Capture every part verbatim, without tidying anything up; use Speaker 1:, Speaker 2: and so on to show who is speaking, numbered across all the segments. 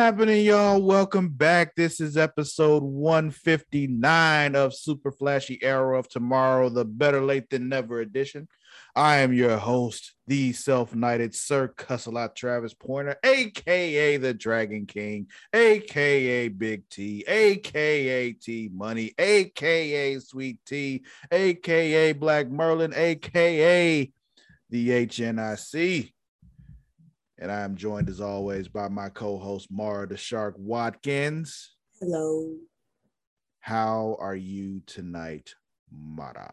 Speaker 1: happening, y'all? Welcome back. This is episode one fifty-nine of Super Flashy Arrow of Tomorrow, the Better Late Than Never edition. I am your host, the self-knighted Sir Cussalot Travis Pointer, aka the Dragon King, aka Big T, aka T Money, aka Sweet T, aka Black Merlin, aka the H N I C. And I am joined as always by my co-host Mara the Shark Watkins.
Speaker 2: Hello.
Speaker 1: How are you tonight, Mara?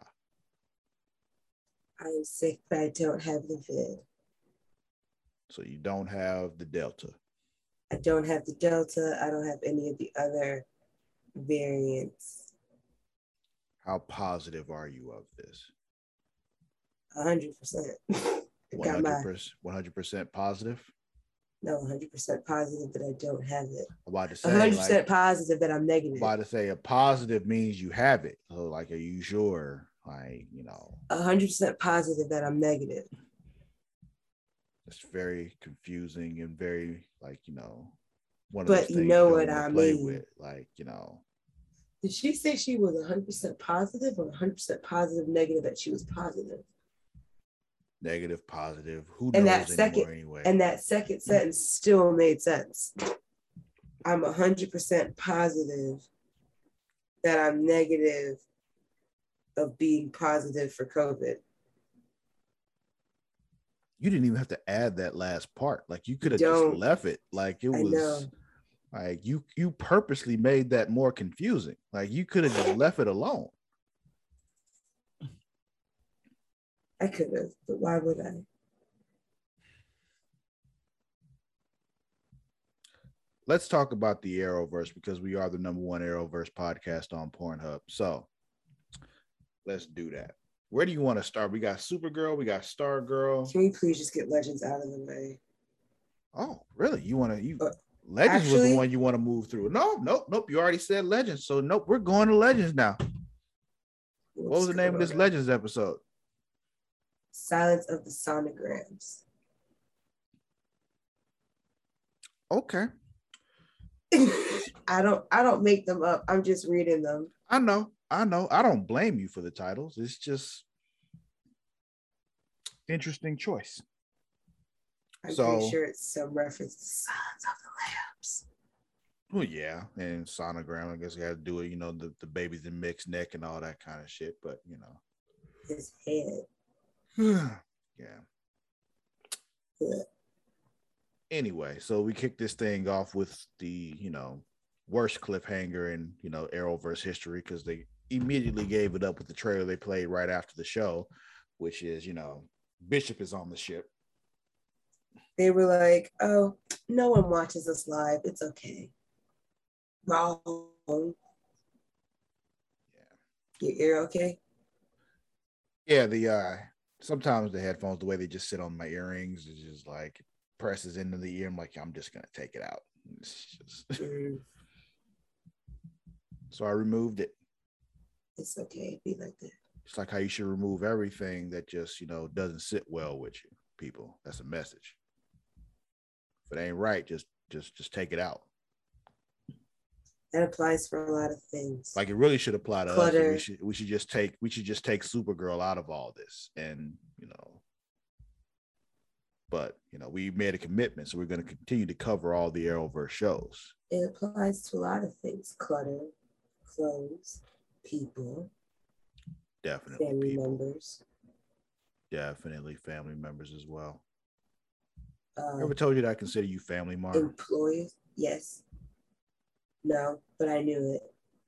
Speaker 2: I'm sick, but I don't have the vid.
Speaker 1: So you don't have the Delta.
Speaker 2: I don't have the Delta. I don't have any of the other variants.
Speaker 1: How positive are you of this?
Speaker 2: one hundred percent.
Speaker 1: one hundred percent, one hundred percent positive?
Speaker 2: No, one hundred percent positive that I don't have it.
Speaker 1: I'm about to say,
Speaker 2: one hundred percent
Speaker 1: like,
Speaker 2: positive that I'm negative.
Speaker 1: I'm about to say a positive means you have it. So, like, are you sure? Like, you know.
Speaker 2: one hundred percent positive that I'm negative.
Speaker 1: It's very confusing and very, like, you know, one of
Speaker 2: but
Speaker 1: those
Speaker 2: you
Speaker 1: things
Speaker 2: know
Speaker 1: you
Speaker 2: what
Speaker 1: don't
Speaker 2: I
Speaker 1: play
Speaker 2: mean.
Speaker 1: with. Like, you know.
Speaker 2: Did she say she was one hundred percent positive or one hundred percent positive negative that she was positive?
Speaker 1: Negative, positive, who
Speaker 2: and
Speaker 1: knows
Speaker 2: that second,
Speaker 1: anymore anyway.
Speaker 2: And that second sentence still made sense. I'm one hundred percent positive that I'm negative of being positive for COVID.
Speaker 1: You didn't even have to add that last part. Like, you could have
Speaker 2: Don't.
Speaker 1: just left it. Like, it
Speaker 2: I
Speaker 1: was
Speaker 2: know.
Speaker 1: like you you purposely made that more confusing. Like, you could have just left it alone.
Speaker 2: I could have, but why would I?
Speaker 1: Let's talk about the Arrowverse because we are the number one Arrowverse podcast on Pornhub. So let's do that. Where do you want to start? We got Supergirl, we got Stargirl.
Speaker 2: Can we please just get Legends out of the way?
Speaker 1: Oh, really? You want to you
Speaker 2: uh,
Speaker 1: Legends
Speaker 2: actually,
Speaker 1: was the one you want to move through. No, nope, nope. You already said Legends. So nope, we're going to Legends now. What was the name of this Legends episode?
Speaker 2: Silence of the Sonograms.
Speaker 1: Okay.
Speaker 2: I don't I don't make them up. I'm just reading them.
Speaker 1: I know. I know. I don't blame you for the titles. It's just interesting choice.
Speaker 2: I'm
Speaker 1: so,
Speaker 2: pretty sure it's some reference to Silence of the Lambs.
Speaker 1: Well, yeah. And sonogram, I guess you got to do it, you know, the, the babies in mixed neck and all that kind of shit. But, you know.
Speaker 2: His head.
Speaker 1: yeah.
Speaker 2: yeah.
Speaker 1: Anyway, so we kicked this thing off with the, you know, worst cliffhanger in, you know, Arrowverse history because they immediately gave it up with the trailer they played right after the show, which is, you know, Bishop is on the ship.
Speaker 2: They were like, oh, no one watches us live. It's okay. Wrong. Yeah. Your ear okay?
Speaker 1: Yeah, the uh sometimes the headphones, the way they just sit on my earrings is just like presses into the ear. I'm like, I'm just gonna take it out. It's just... mm. So I removed it.
Speaker 2: It's okay, be like that.
Speaker 1: It's like how you should remove everything that just, you know, doesn't sit well with you, people. That's a message. If it ain't right, just just just take it out.
Speaker 2: That applies for a lot of things.
Speaker 1: Like, it really should apply to
Speaker 2: Clutter.
Speaker 1: us. We should we should just take we should just take Supergirl out of all this, and you know. But you know, we made a commitment, so we're going to continue to cover all the Arrowverse shows.
Speaker 2: It applies to a lot of things: clutter, clothes, people,
Speaker 1: definitely
Speaker 2: family
Speaker 1: people.
Speaker 2: members,
Speaker 1: definitely family members as well.
Speaker 2: Um,
Speaker 1: Ever told you that I consider you family, Mark?
Speaker 2: Employees, yes. No, but I knew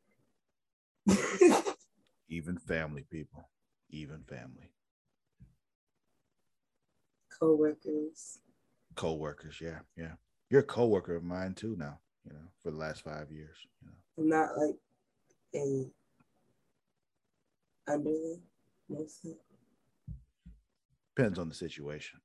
Speaker 1: it. Even family, people. Even family.
Speaker 2: Co-workers.
Speaker 1: Co-workers, yeah, yeah. You're a co-worker of mine too now, you know, for the last five years. You know.
Speaker 2: I'm not like a underling, mostly.
Speaker 1: Depends on the situation.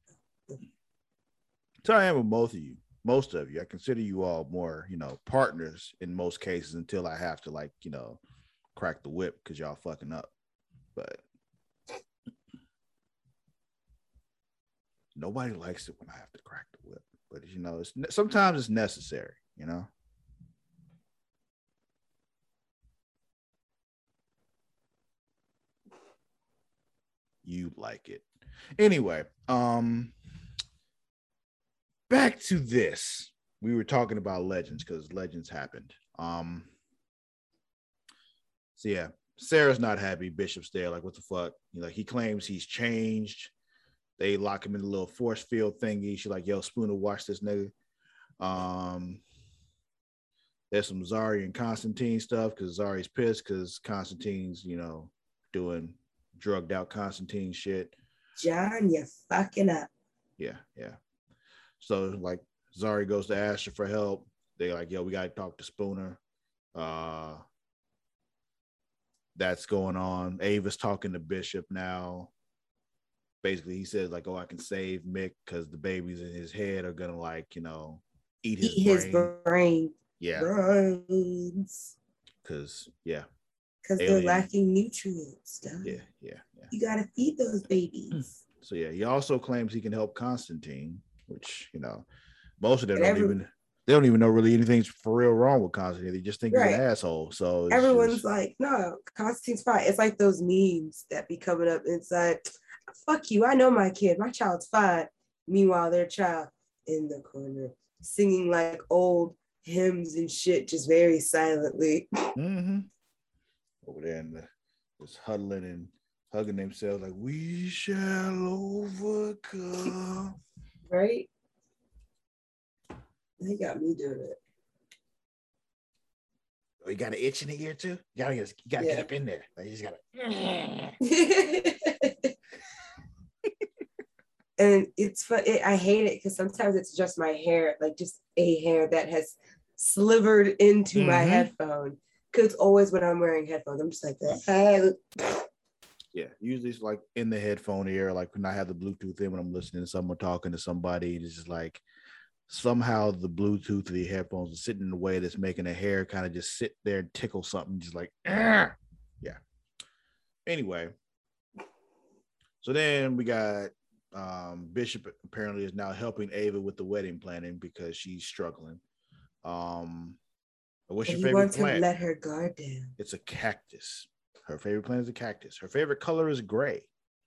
Speaker 1: So I am with both of you. Most of you, I consider you all more, you know, partners in most cases until I have to, like, you know, crack the whip because y'all fucking up. But nobody likes it when I have to crack the whip. but you know, it's sometimes it's necessary, you know. You like it. Anyway, um, back to this. We were talking about legends because legends happened. Um, so yeah, Sarah's not happy. Bishop's there, like, what the fuck? Like, he claims he's changed. They lock him in a little force field thingy. She's like, yo, Spooner, watch this nigga. Um, there's some Zari and Constantine stuff because Zari's pissed because Constantine's, you know, doing drugged out Constantine shit.
Speaker 2: John, you're fucking up.
Speaker 1: Yeah, yeah. So like Zari goes to Asher for help. They're like, yo, we gotta talk to Spooner. Uh that's going on. Ava's talking to Bishop now. Basically, he says, like, oh, I can save Mick because the babies in his head are gonna, like, you know, eat his
Speaker 2: eat
Speaker 1: brain.
Speaker 2: his brain.
Speaker 1: Yeah.
Speaker 2: Brains.
Speaker 1: Because, yeah.
Speaker 2: Because they're lacking nutrients. Duh.
Speaker 1: Yeah, yeah, yeah.
Speaker 2: You gotta feed those babies.
Speaker 1: So yeah, he also claims he can help Constantine, which, you know, most of them
Speaker 2: and
Speaker 1: don't
Speaker 2: every,
Speaker 1: even they don't even know really anything's for real wrong with Constantine. They just think
Speaker 2: right.
Speaker 1: he's an asshole. So
Speaker 2: everyone's
Speaker 1: just,
Speaker 2: like, no, Constantine's fine. It's like those memes that be coming up inside. Fuck you, I know my kid. My child's fine. Meanwhile, their child in the corner singing like old hymns and shit, just very silently.
Speaker 1: Mm-hmm. Over there and the, just huddling and hugging themselves like, we shall overcome.
Speaker 2: Right? They got me doing it.
Speaker 1: Oh, you got an itch in the ear too? You gotta, get, you gotta yeah. get up in there. Like, you just gotta.
Speaker 2: And it's fun. It, I hate it because sometimes it's just my hair, like just a hair that has slivered into mm-hmm. my headphone. Because always when I'm wearing headphones, I'm just like that.
Speaker 1: Yeah, usually it's like in the headphone ear, like when I have the Bluetooth in when I'm listening to someone talking to somebody, it's just like somehow the Bluetooth of the headphones is sitting in the way that's making the hair kind of just sit there and tickle something, just like, Argh! Yeah. Anyway, so then we got um, Bishop apparently is now helping Ava with the wedding planning because she's struggling. Um, what's your
Speaker 2: he
Speaker 1: favorite
Speaker 2: wants
Speaker 1: plant?
Speaker 2: To let her guard down.
Speaker 1: It's a cactus. Her favorite plant is a cactus. Her favorite color is gray.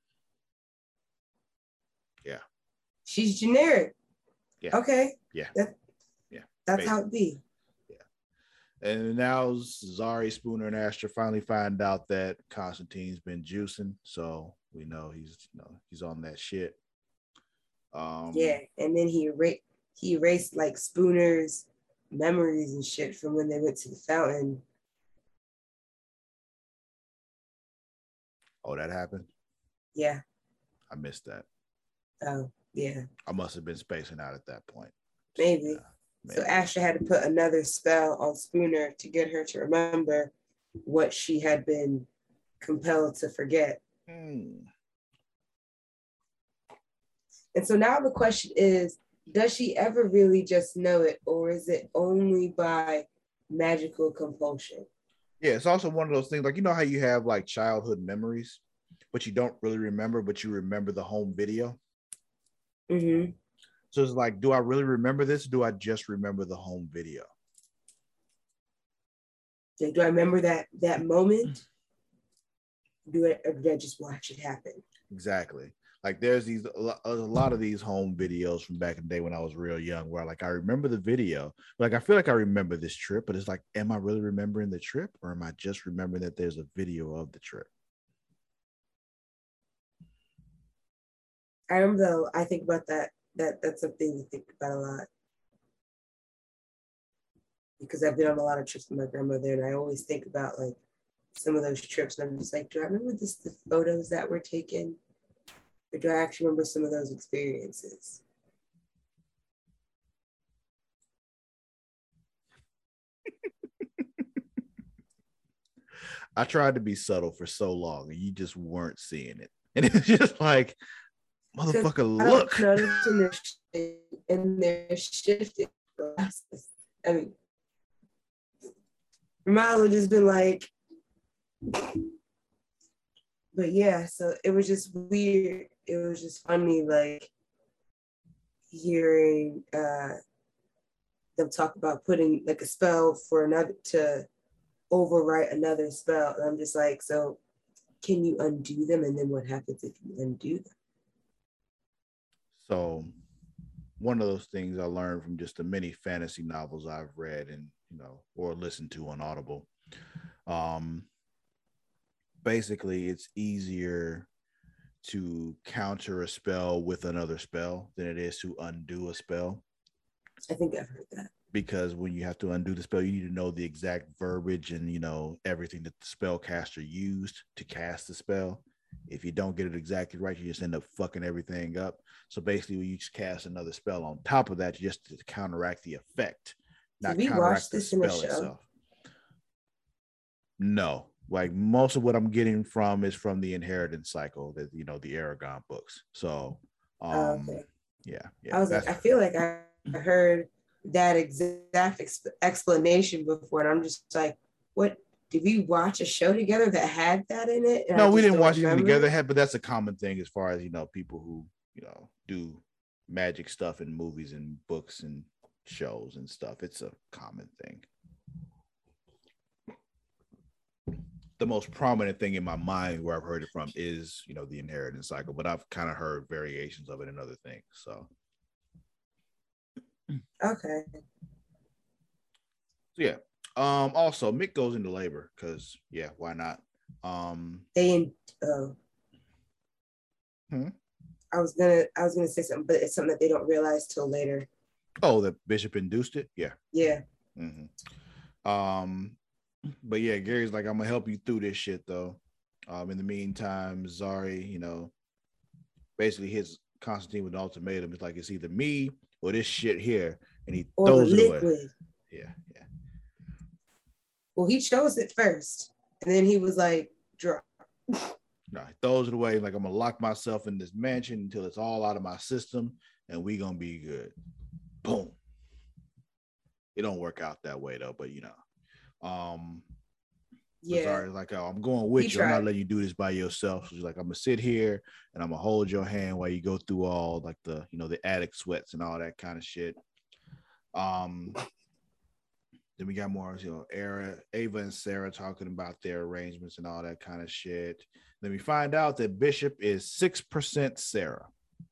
Speaker 1: Yeah.
Speaker 2: She's generic.
Speaker 1: Yeah.
Speaker 2: Okay.
Speaker 1: Yeah.
Speaker 2: That,
Speaker 1: yeah.
Speaker 2: That's
Speaker 1: Basically.
Speaker 2: how it be.
Speaker 1: Yeah. And now Zari, Spooner, and Asher finally find out that Constantine's been juicing, so we know he's, you know, he's on that shit. Um,
Speaker 2: yeah, and then he erased he erased like Spooner's memories and shit from when they went to the fountain.
Speaker 1: Oh, that happened?
Speaker 2: Yeah.
Speaker 1: I missed that.
Speaker 2: Oh, yeah.
Speaker 1: I must have been spacing out at that point.
Speaker 2: Maybe.
Speaker 1: Yeah, maybe.
Speaker 2: So Asher had to put another spell on Spooner to get her to remember what she had been compelled to forget.
Speaker 1: Hmm.
Speaker 2: And so now the question is, does she ever really just know it, or is it only by magical compulsion?
Speaker 1: Yeah, it's also one of those things, like, you know how you have like childhood memories, but you don't really remember, but you remember the home video?
Speaker 2: Mm-hmm.
Speaker 1: So it's like, do I really remember this? Or do I just remember the home video?
Speaker 2: Like, do I remember that that moment? Do I, or did I just watch it happen?
Speaker 1: Exactly. Like there's these a lot of these home videos from back in the day when I was real young, where like I remember the video, like I feel like I remember this trip, but it's like, am I really remembering the trip, or am I just remembering that there's a video of the trip?
Speaker 2: I remember though, I think about that. That that's something to think about a lot. Because I've been on a lot of trips with my grandmother, and I always think about like some of those trips, and I'm just like, do I remember this the photos that were taken? Or do I actually remember some of those experiences?
Speaker 1: I tried to be subtle for so long, and you just weren't seeing it. And it's just like, motherfucker, look.
Speaker 2: And they're shifting glasses. I mean, Milo would just been like, but yeah, so it was just weird. It was just funny. Like, hearing uh, them talk about putting like a spell for another to overwrite another spell. And I'm just like, so can you undo them? And then what happens if you undo them?
Speaker 1: So one of those things I learned from just the many fantasy novels I've read and, you know, or listened to on Audible. Um, basically, it's easier to counter a spell with another spell than it is to undo a spell.
Speaker 2: I think I've heard that.
Speaker 1: Because when you have to undo the spell, you need to know the exact verbiage and, you know, everything that the spellcaster used to cast the spell. If you don't get it exactly right, you just end up fucking everything up. So basically, when you just cast another spell on top of that, just to counteract the effect, not
Speaker 2: Did we
Speaker 1: counteract
Speaker 2: watch
Speaker 1: the
Speaker 2: this in a
Speaker 1: spell
Speaker 2: show?
Speaker 1: itself. No, like most of what I'm getting from is from the Inheritance Cycle, that, you know, the Aragon books. So, um,
Speaker 2: Oh, okay.
Speaker 1: yeah, yeah.
Speaker 2: I was like, I feel like I heard that exact ex- explanation before, and I'm just like, what? Did we watch a show together that had that in it? And
Speaker 1: no,
Speaker 2: I
Speaker 1: we
Speaker 2: just
Speaker 1: didn't
Speaker 2: don't
Speaker 1: watch anything
Speaker 2: remember?
Speaker 1: together, but that's a common thing as far as, you know, people who, you know, do magic stuff in movies and books and shows and stuff. It's a common thing. The most prominent thing in my mind where I've heard it from is, you know, the Inheritance Cycle, but I've kind of heard variations of it in other things. So,
Speaker 2: Okay.
Speaker 1: so yeah. Um, also, Mick goes into labor because, yeah, why not? Um,
Speaker 2: They, uh,
Speaker 1: hmm?
Speaker 2: I was gonna, I was gonna say something, but it's something that they don't realize till later.
Speaker 1: Oh, the Bishop induced it. Yeah.
Speaker 2: Yeah.
Speaker 1: Mm-hmm. Um, but yeah, Gary's like, I'm gonna help you through this shit though. Um, in the meantime, Zari, you know, basically hits Constantine with an ultimatum. It's like, it's either me or this shit here, and he
Speaker 2: Or
Speaker 1: throws
Speaker 2: the
Speaker 1: it
Speaker 2: liquid.
Speaker 1: away. Yeah, yeah.
Speaker 2: Well, he chose it first, and then he was like, "Drop."
Speaker 1: No, he throws it away. Like, I'm gonna lock myself in this mansion until it's all out of my system, and we gonna be good. Boom. It don't work out that way though, but you know, um,
Speaker 2: Yeah.
Speaker 1: Zari's like, oh, I'm going with
Speaker 2: He
Speaker 1: you. I'm
Speaker 2: tried.
Speaker 1: not letting you do this by yourself. So she's like, I'm gonna sit here and I'm gonna hold your hand while you go through all like the, you know, the attic sweats and all that kind of shit. Um, then we got more, you know, Era, Ava and Sarah talking about their arrangements and all that kind of shit. Then we find out that Bishop is six percent Sarah.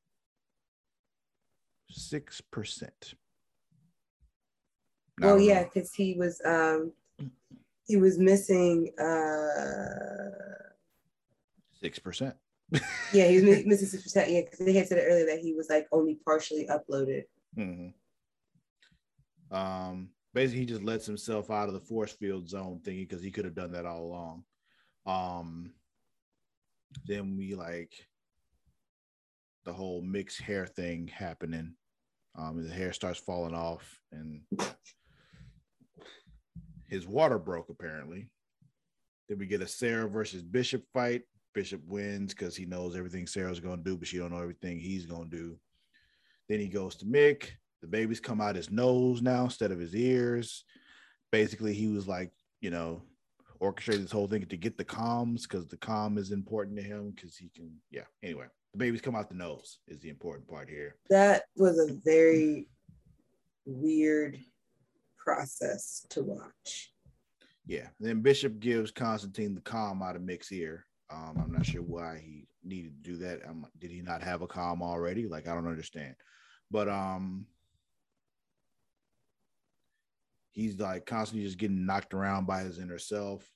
Speaker 1: Six percent.
Speaker 2: Well, yeah, because he was um he was missing uh
Speaker 1: six percent.
Speaker 2: Yeah, he was missing six percent. Yeah, because they had said it earlier that he was like only partially uploaded.
Speaker 1: Mm-hmm. Um, basically, he just lets himself out of the force field zone thingy because he could have done that all along. Um, then we like the whole mixed hair thing happening. Um, the hair starts falling off, and his water broke apparently. Then we get a Sarah versus Bishop fight. Bishop wins because he knows everything Sarah's gonna do, but she don't know everything he's gonna do. Then he goes to Mick. The babies come out his nose now instead of his ears. Basically, he was like, you know, orchestrated this whole thing to get the comms because the comm is important to him because he can, yeah. Anyway, the babies come out the nose is the important part here.
Speaker 2: That was a very weird process to watch.
Speaker 1: Yeah. And then Bishop gives Constantine the comm out of Mick's ear. Um, I'm not sure why he needed to do that. Um, did he not have a comm already? Like, I don't understand. But um, he's like constantly just getting knocked around by his inner self.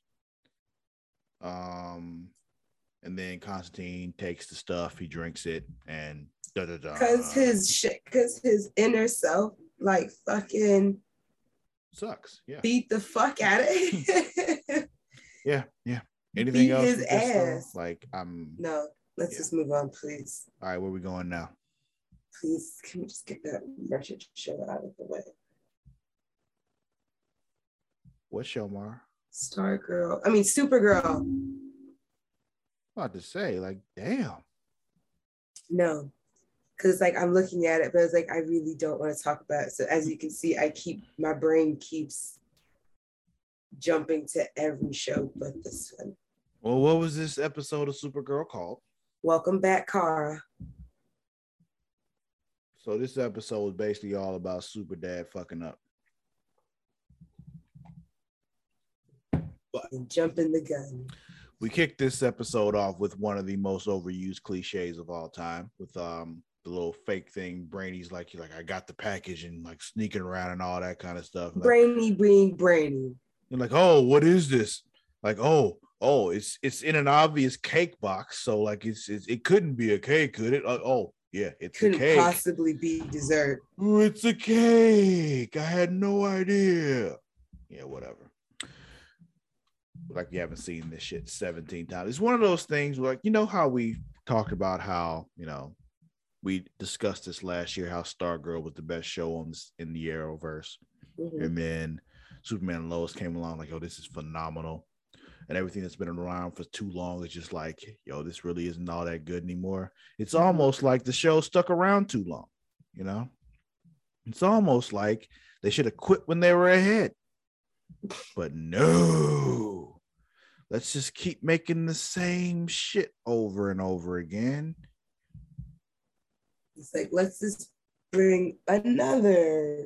Speaker 1: Um, and then Constantine takes the stuff, he drinks it, and da da da.
Speaker 2: Cause his shit, cause his inner self, like fucking
Speaker 1: sucks. Yeah.
Speaker 2: Beat the fuck out of it.
Speaker 1: yeah, yeah. Anything
Speaker 2: Beat
Speaker 1: else?
Speaker 2: his ass.
Speaker 1: Though? Like, I'm.
Speaker 2: No. Let's yeah. just move on, please.
Speaker 1: All right, where are we going now?
Speaker 2: Please, can we just get that wretched show out of the way?
Speaker 1: What show, Mar?
Speaker 2: Stargirl. I mean, Supergirl.
Speaker 1: About to say, like, damn.
Speaker 2: No, because like I'm looking at it, but it's like I really don't want to talk about it. So as you can see, I keep my brain keeps jumping to every show but this one.
Speaker 1: Well, what was this episode of Supergirl called?
Speaker 2: Welcome back, Kara.
Speaker 1: So this episode is basically all about Super Dad fucking up.
Speaker 2: But and jumping the gun.
Speaker 1: We kicked this episode off with one of the most overused cliches of all time, with um the little fake thing. Brainy's like, you're like, I got the package, and like sneaking around and all that kind of stuff. Like,
Speaker 2: Brainy being brainy.
Speaker 1: You're like, oh, what is this? Like, oh, oh, it's it's in an obvious cake box, so like it's, it's it couldn't be a cake, could it? Like, oh, yeah, it's
Speaker 2: couldn't
Speaker 1: a cake.
Speaker 2: Possibly be dessert.
Speaker 1: Oh, it's a cake. I had no idea. Yeah, whatever. Like you haven't seen this shit seventeen times. It's one of those things where, like, you know how we talked about how, you know, we discussed this last year, how Stargirl was the best show on this in the Arrowverse. Mm-hmm. And then Superman and Lois came along like, oh, this is phenomenal. And everything that's been around for too long is just like, yo, this really isn't all that good anymore. It's mm-hmm. almost like the show stuck around too long, you know? It's almost like they should have quit when they were ahead. But no. Let's just keep making the same shit over and over again.
Speaker 2: It's like, let's just bring another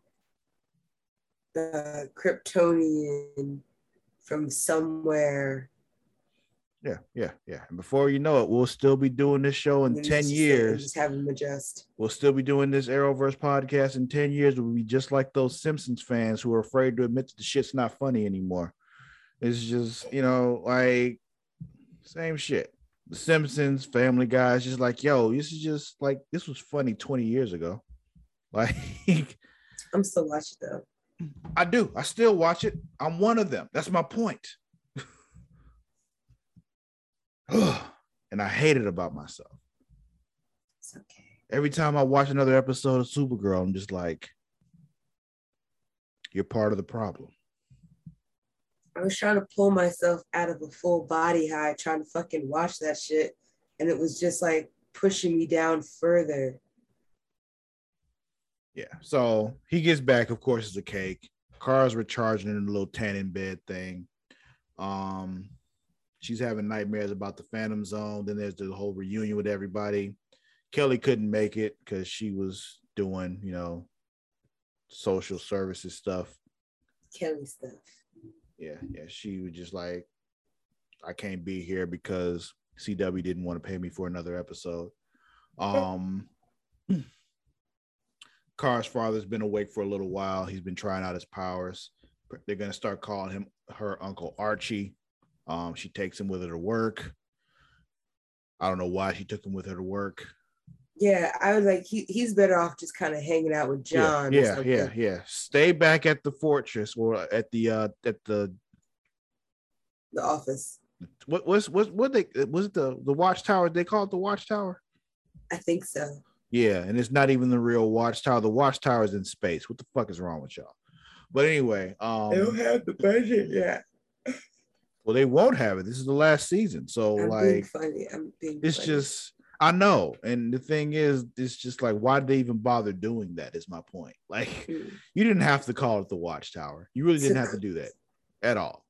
Speaker 2: uh, Kryptonian from somewhere.
Speaker 1: Yeah, yeah, yeah. And before you know it, we'll still be doing this show in ten years.
Speaker 2: Just have them adjust.
Speaker 1: We'll still be doing this Arrowverse podcast in ten years. We'll be just like those Simpsons fans who are afraid to admit that the shit's not funny anymore. It's just, you know, like same shit. The Simpsons, Family Guy, it's just like, yo, this is just like, this was funny twenty years ago. Like,
Speaker 2: I'm still watching though.
Speaker 1: I do. I still watch it. I'm one of them. That's my point. And I hate it about myself.
Speaker 2: It's okay.
Speaker 1: Every time I watch another episode of Supergirl, I'm just like, you're part of the problem.
Speaker 2: I was trying to pull myself out of a full body high, trying to fucking watch that shit. And it was just like pushing me down further.
Speaker 1: Yeah. So he gets back, of course, it's a cake. Kara's recharging in a little tanning bed thing. Um, she's having nightmares about the Phantom Zone. Then there's the whole reunion with everybody. Kelly couldn't make it because she was doing, you know, social services stuff.
Speaker 2: Kelly stuff.
Speaker 1: Yeah, yeah. She was just like, I can't be here because C W didn't want to pay me for another episode. Um, Kara's father's been awake for a little while. He's been trying out his powers. They're gonna start calling him her Uncle Archie. Um, she takes him with her to work. I don't know why she took him with her to work.
Speaker 2: Yeah, I was like, he, he's better off just kind of hanging out with John.
Speaker 1: Yeah, yeah, yeah, yeah. Stay back at the fortress or at the uh at the
Speaker 2: the office.
Speaker 1: What was what what they was it the the watchtower? They call it the watchtower?
Speaker 2: I think so.
Speaker 1: Yeah, and it's not even the real watchtower. The watchtower is in space. What the fuck is wrong with y'all? But anyway, um
Speaker 2: they don't have the budget yet.
Speaker 1: Well, they won't have it. This is the last season, so
Speaker 2: I'm
Speaker 1: like,
Speaker 2: being funny. I'm being
Speaker 1: it's
Speaker 2: funny.
Speaker 1: just. I know. And the thing is, it's just like, why did they even bother doing that is my point. Like, mm. you didn't have to call it the Watchtower. You really didn't have to do that at all.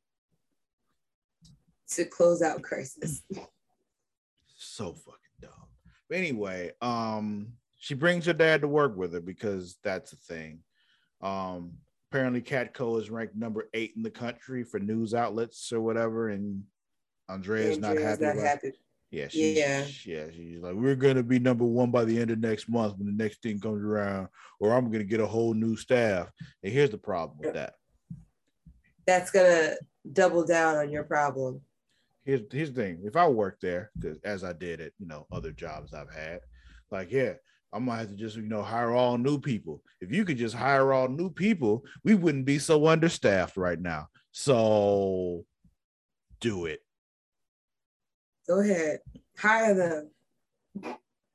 Speaker 2: To close out Crisis.
Speaker 1: So fucking dumb. But anyway, um, she brings her dad to work with her because that's a thing. Um, apparently Catco is ranked number eight in the country for news outlets or whatever. And Andrea's, Andrea's not happy
Speaker 2: not
Speaker 1: about
Speaker 2: happy.
Speaker 1: it. Yeah, she's, yeah, yeah. She's like, we're gonna be number one by the end of next month when the next thing comes around, or I'm gonna get a whole new staff. And here's the problem with that.
Speaker 2: That's gonna double down on your problem.
Speaker 1: Here's here's the thing. If I worked there, because as I did at you know other jobs I've had, like yeah, I might have to just you know hire all new people. If you could just hire all new people, we wouldn't be so understaffed right now. So do it.
Speaker 2: Go ahead. Hire them.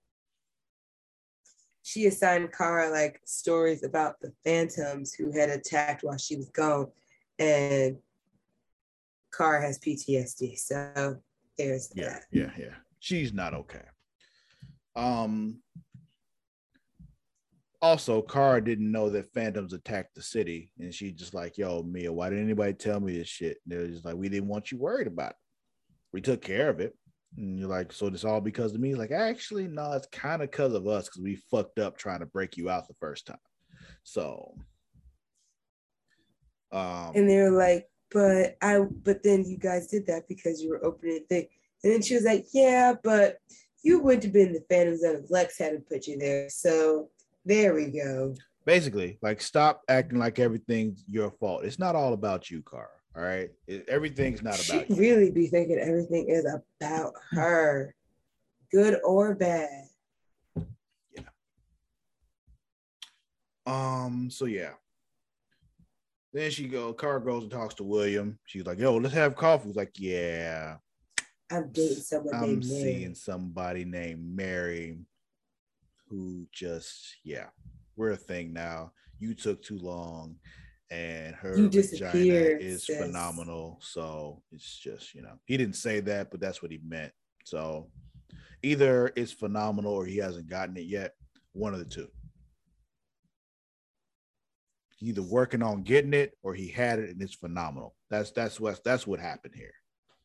Speaker 2: She assigned Kara like stories about the phantoms who had attacked while she was gone. And Kara has P T S D. So there's
Speaker 1: yeah,
Speaker 2: that.
Speaker 1: Yeah, yeah. She's not okay. Um also Kara didn't know that phantoms attacked the city. And she just like, yo, Mia, why didn't anybody tell me this shit? And they're just like, we didn't want you worried about it. We took care of it. And you're like, so this all because of me? Like, actually, no, it's kind of because of us because we fucked up trying to break you out the first time. So, um,
Speaker 2: and they're like, but I, but then you guys did that because you were opening the thing. And then she was like, yeah, but you wouldn't have been the Phantom Zone if Lex hadn't put you there. So there we go.
Speaker 1: Basically, like, stop acting like everything's your fault. It's not all about you, Cara. All right, it, everything's not
Speaker 2: She
Speaker 1: about you.
Speaker 2: really be thinking everything is about her, good or bad.
Speaker 1: Yeah. Um. So yeah. Then she go. Cara goes and talks to William. She's like, "Yo, let's have coffee." He's like, "Yeah,
Speaker 2: I'm dating someone
Speaker 1: I'm
Speaker 2: named
Speaker 1: seeing
Speaker 2: Mary.
Speaker 1: somebody named Mary, who just yeah, we're a thing now. You took too long." And her
Speaker 2: You
Speaker 1: vagina
Speaker 2: disappeared,
Speaker 1: is
Speaker 2: sis.
Speaker 1: phenomenal. So it's just, you know, he didn't say that, but that's what he meant. So either it's phenomenal or he hasn't gotten it yet. One of the two. Either working on getting it or he had it and it's phenomenal. That's that's what that's what happened here.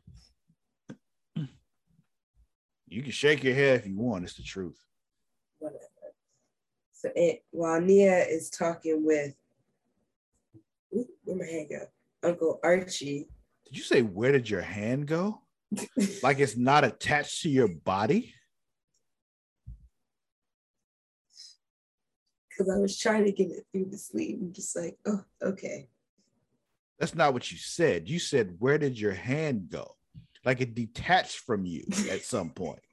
Speaker 1: You can shake your head if you want. It's the truth.
Speaker 2: Whatever. So it, while Nia is talking with, ooh, where my hand go? Uncle Archie.
Speaker 1: Did you say where did your hand go? Like it's not attached to your body?
Speaker 2: Because I was trying to get it through the sleeve. I'm just like, oh, okay.
Speaker 1: That's not what you said. You said, where did your hand go? Like it detached from you at some point.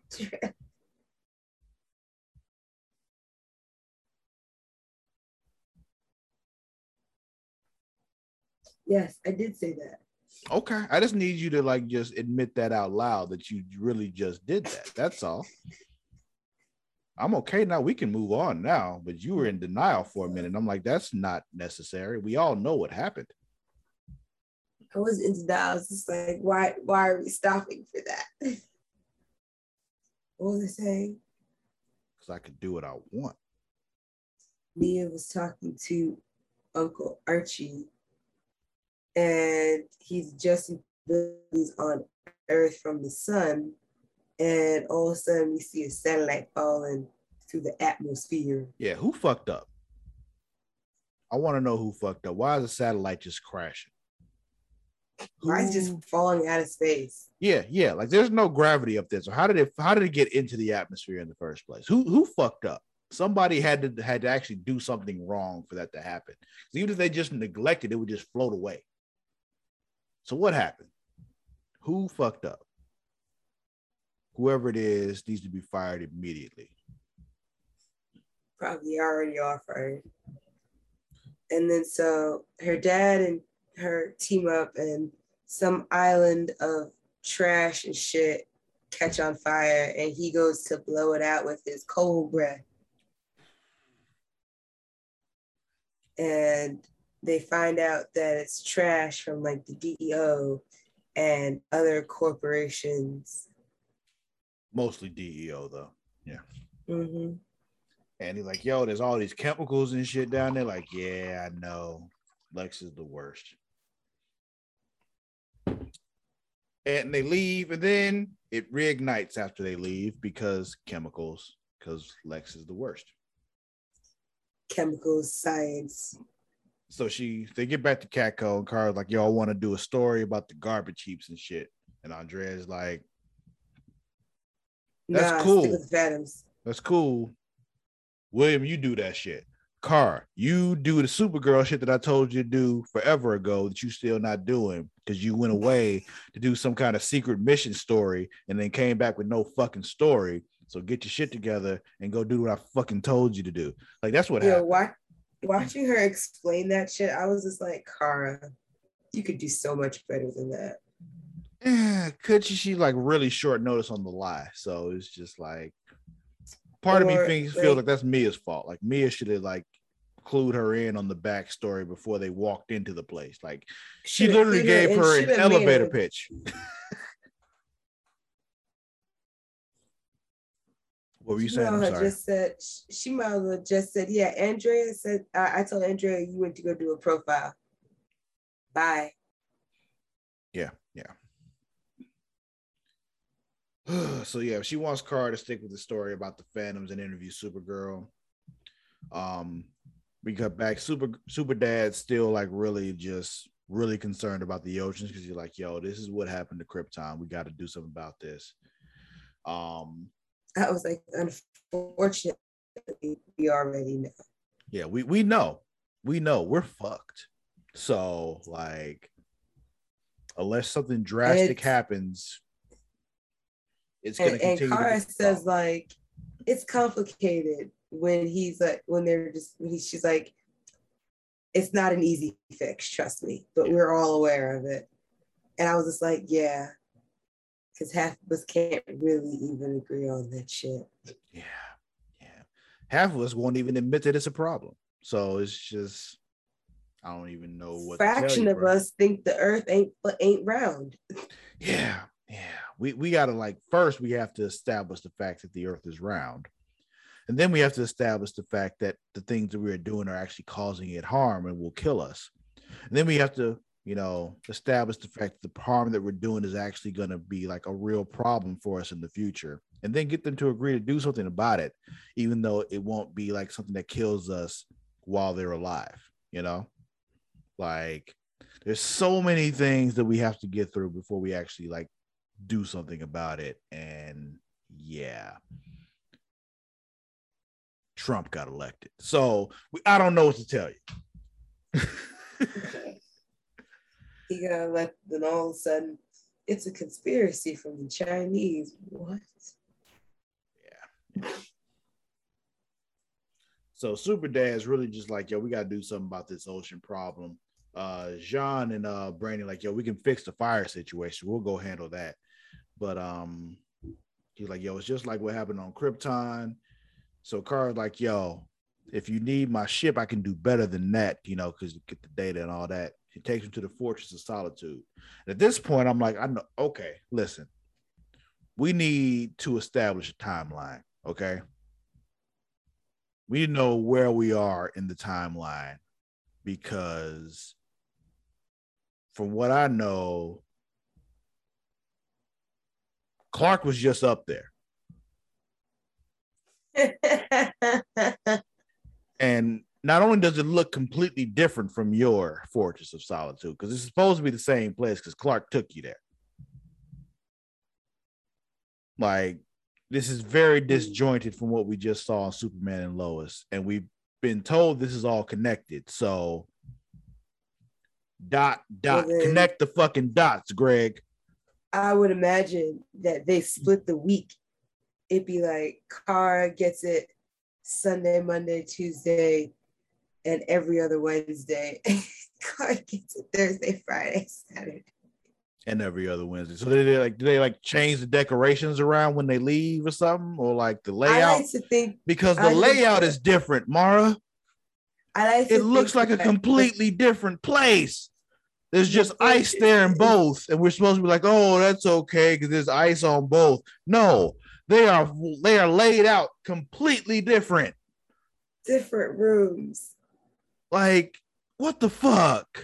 Speaker 2: Yes, I did say that.
Speaker 1: Okay. I just need you to like just admit that out loud that you really just did that. That's all. I'm okay now. We can move on now, but you were in denial for a minute. I'm like, that's not necessary. We all know what happened.
Speaker 2: I was in denial. I was just like, why, why are we stopping for that? What was I saying?
Speaker 1: Because I could do what I want.
Speaker 2: Nia was talking to Uncle Archie, and he's adjusting abilities on Earth from the sun, and all of a sudden we see a satellite falling through the atmosphere.
Speaker 1: Yeah, who fucked up? I want to know who fucked up. Why is the satellite just crashing?
Speaker 2: Why is it just falling out of space?
Speaker 1: Yeah, yeah. Like there's no gravity up there. So how did it how did it get into the atmosphere in the first place? Who who fucked up? Somebody had to had to actually do something wrong for that to happen. Even if they just neglected, it would just float away. So what happened? Who fucked up? Whoever it is needs to be fired immediately.
Speaker 2: Probably already are fired. And then so her dad and her team up, and some island of trash and shit catch on fire, and he goes to blow it out with his cold breath. And they find out that it's trash from like the D E O and other corporations.
Speaker 1: Mostly D E O though. Yeah.
Speaker 2: Mm-hmm.
Speaker 1: And he's like, yo, there's all these chemicals and shit down there. Like, yeah, I know. Lex is the worst. And they leave, and then it reignites after they leave because chemicals, because Lex is the worst.
Speaker 2: Chemicals, science.
Speaker 1: So she, they get back to Catco, and Cara's like, yo, I want to do a story about the garbage heaps and shit. And Andrea's like, that's
Speaker 2: nah,
Speaker 1: cool.
Speaker 2: Stick with the Phantoms.
Speaker 1: That's cool. William, you do that shit. Car, you do the Supergirl shit that I told you to do forever ago that you still not doing because you went away to do some kind of secret mission story and then came back with no fucking story. So get your shit together and go do what I fucking told you to do. Like that's what
Speaker 2: Yo,
Speaker 1: happened.
Speaker 2: why, watching her explain that shit, I was just like, Cara, you could do so much better than that.
Speaker 1: Yeah, could she? She like really short notice on the lie. So it's just like part
Speaker 2: or,
Speaker 1: of me thinks
Speaker 2: like,
Speaker 1: feels like that's Mia's fault. Like Mia should have like clued her in on the backstory before they walked into the place. Like she literally gave her, her an elevator a... pitch. What were you saying? I'm sorry.
Speaker 2: Just said she might as well just said, yeah. Andrea said, I, I told Andrea you went to go do a profile. Bye.
Speaker 1: Yeah, yeah. So yeah, she wants Kara to stick with the story about the Phantoms and interview Supergirl. Um, we cut back. Super Super Dad's still like really just really concerned about the oceans because you're like, yo, this is what happened to Krypton. We got to do something about this. Um,
Speaker 2: I was like, unfortunately, we already know.
Speaker 1: Yeah, we we know, we know we're fucked. So like, unless something drastic
Speaker 2: it's,
Speaker 1: happens, it's
Speaker 2: and,
Speaker 1: gonna
Speaker 2: and
Speaker 1: continue.
Speaker 2: Kara
Speaker 1: to
Speaker 2: says like, it's complicated when he's like, when they're just, when he's, she's like, it's not an easy fix, trust me, but yeah. We're all aware of it. And I was just like, yeah, because half of us can't really even agree on that shit.
Speaker 1: Yeah, yeah. Half of us won't even admit that it's a problem. So it's just, I don't even know what.
Speaker 2: Fraction
Speaker 1: to tell you,
Speaker 2: of
Speaker 1: bro.
Speaker 2: us think the Earth ain't ain't round.
Speaker 1: Yeah, yeah. We we gotta like first we have to establish the fact that the Earth is round. And then we have to establish the fact that the things that we are doing are actually causing it harm and will kill us. And then we have to, you know, establish the fact that the harm that we're doing is actually going to be like a real problem for us in the future. And then get them to agree to do something about it, even though it won't be like something that kills us while they're alive, you know? Like, there's so many things that we have to get through before we actually like do something about it. And yeah. Trump got elected. So we, I don't know what to tell you.
Speaker 2: He got elected, and all of a sudden, it's a conspiracy from the Chinese. What?
Speaker 1: Yeah. So Super Dad's really just like, yo, we got to do something about this ocean problem. Uh, Jean and uh, Brainy like, yo, we can fix the fire situation. We'll go handle that. But um, he's like, yo, it's just like what happened on Krypton. So Kara's like, yo, if you need my ship, I can do better than that, you know, because you get the data and all that. He takes him to the Fortress of Solitude. And at this point, I'm like, I know, okay, listen, we need to establish a timeline, okay? We need to know where we are in the timeline because from what I know, Clark was just up there. And not only does it look completely different from your Fortress of Solitude, because it's supposed to be the same place because Clark took you there. Like, this is very disjointed from what we just saw on Superman and Lois. And we've been told this is all connected. So, dot, dot, well, connect the fucking dots, Greg.
Speaker 2: I would imagine that they split the week. It'd be like Kara gets it Sunday, Monday, Tuesday, and every other Wednesday. Kara gets it Thursday, Friday, Saturday.
Speaker 1: And every other Wednesday. So do they like do they like change the decorations around when they leave or something? Or like the layout?
Speaker 2: I like to think
Speaker 1: because the I layout is different, Mara.
Speaker 2: I like
Speaker 1: it looks like a completely different place. There's just ice there in both, and we're supposed to be like, oh, that's okay because there's ice on both. No, they are they are laid out completely different.
Speaker 2: Different rooms.
Speaker 1: Like, what the fuck?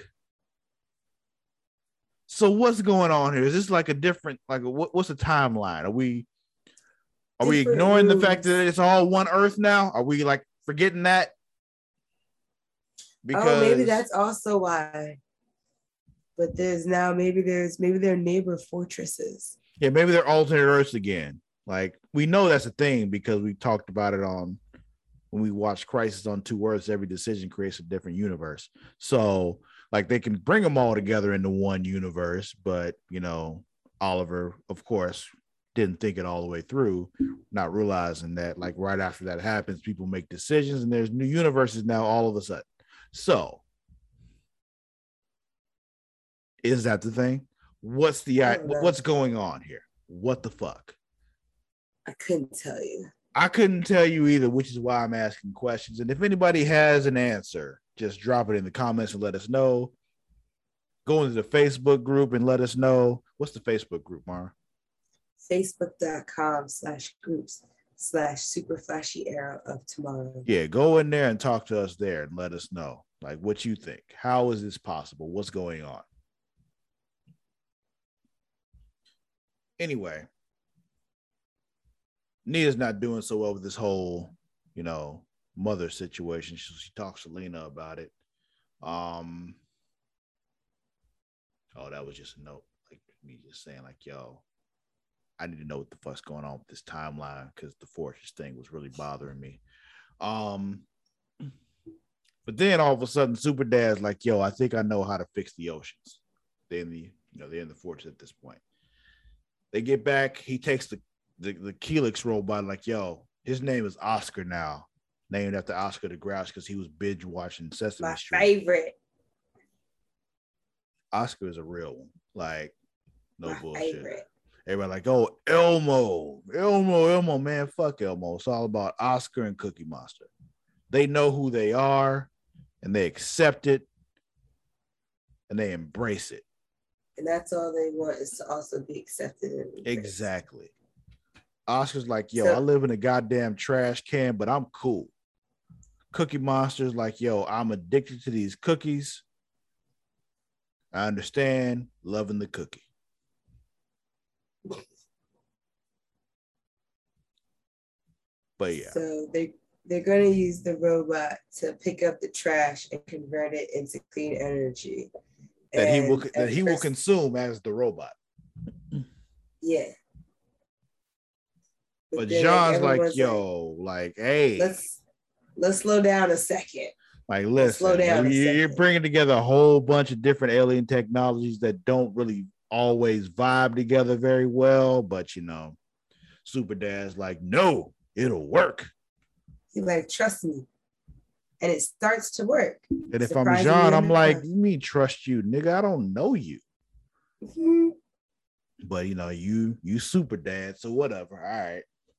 Speaker 1: So what's going on here? Is this like a different, like a, what, what's the timeline? Are we are different we ignoring rooms. The fact that it's all one Earth now? Are we like forgetting that?
Speaker 2: Because oh, maybe that's also why. But there's now maybe there's maybe they're neighbor fortresses.
Speaker 1: Yeah, maybe they're alternate Earths again. Like, we know that's a thing because we talked about it on when we watched Crisis on Two Earths. Every decision creates a different universe. So, like, they can bring them all together into one universe, but you know, Oliver, of course, didn't think it all the way through, not realizing that, like, right after that happens, people make decisions, and there's new universes now all of a sudden. So, is that the thing? What's the what's going on here? What the fuck?
Speaker 2: I couldn't tell you.
Speaker 1: I couldn't tell you either, which is why I'm asking questions. And if anybody has an answer, just drop it in the comments and let us know. Go into the Facebook group and let us know. What's the Facebook group, Mara?
Speaker 2: Facebook.com slash groups slash super flashy era of tomorrow.
Speaker 1: Yeah, go in there and talk to us there and let us know, like, what you think. How is this possible? What's going on? Anyway, Nia's not doing so well with this whole, you know, mother situation. She, she talks to Lena about it. Um, oh, that was just a note, like me just saying, like, yo, I need to know what the fuck's going on with this timeline because the Fortress thing was really bothering me. Um, but then all of a sudden, Super Dad's like, yo, I think I know how to fix the oceans. They're in the, you know, they're in the Fortress at this point. They get back. He takes the the, the Keelix robot, like, yo, his name is Oscar now, named after Oscar the Grouch because he was binge watching Sesame
Speaker 2: My
Speaker 1: Street.
Speaker 2: favorite.
Speaker 1: Oscar is a real one. Like, no
Speaker 2: My
Speaker 1: bullshit.
Speaker 2: Favorite.
Speaker 1: Everybody like, oh, Elmo, Elmo, Elmo, man, fuck Elmo. It's all about Oscar and Cookie Monster. They know who they are, and they accept it, and they embrace it.
Speaker 2: And that's all they want is to also be accepted. And
Speaker 1: exactly. Oscar's like, yo,
Speaker 2: so,
Speaker 1: I live in a goddamn trash can, but I'm cool. Cookie Monster's like, yo, I'm addicted to these cookies. I understand, loving the cookie. But yeah.
Speaker 2: So they they're gonna use the robot to pick up the trash and convert it into clean energy.
Speaker 1: That
Speaker 2: and
Speaker 1: he will that he
Speaker 2: first,
Speaker 1: will consume as the robot.
Speaker 2: Yeah.
Speaker 1: But, but Jean's like, like, yo, like, hey,
Speaker 2: let's let's slow down a second.
Speaker 1: Like, listen, slow down. Like, you're bringing together a whole bunch of different alien technologies that don't really always vibe together very well. But, you know, Super Dad's like, no, it'll work.
Speaker 2: He's like, trust me. And it starts to work.
Speaker 1: And if I'm Jean, I'm like, you mean trust you, nigga? I don't know you. Mm-hmm. But, you know, you you Super Dad, so whatever. All right.